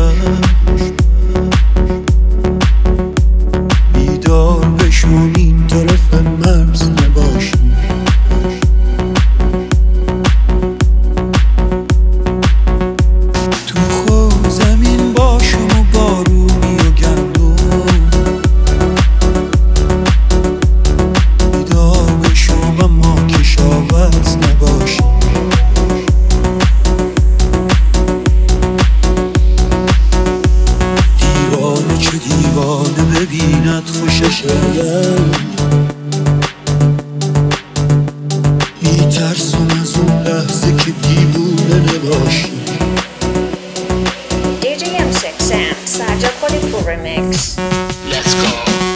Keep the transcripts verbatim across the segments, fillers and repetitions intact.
بیدار بشون این طرف مرز نباشی. تو خود زمین باشم و بارونی و گندم، بیدار بشم اما کشاورز نباشی. دیوانه چه دیوانه ببیند خوشش آید، میترسم از اون لحظه که دیوونه نباشی. دی جی ام six Sam Saja Kolifu Remix. Let's go.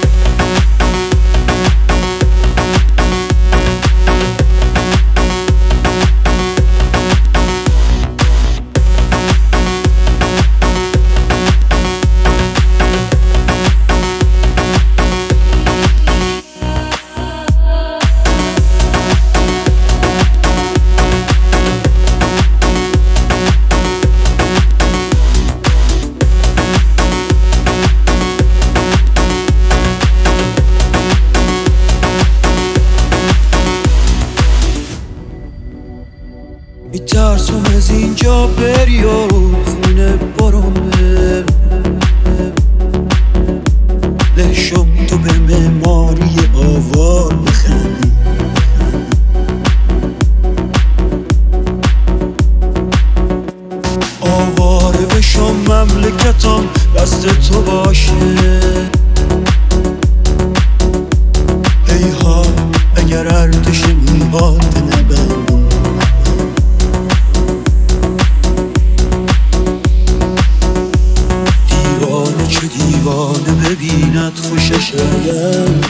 میترسم از اینجا بری و خونه برم بر لشم تو به معماری آوار بخندی. آواره بشم مملکتم دست تو باشه. ای ها اگر ارتش میهات نبندم، دیوانه ببیند خوشش آید،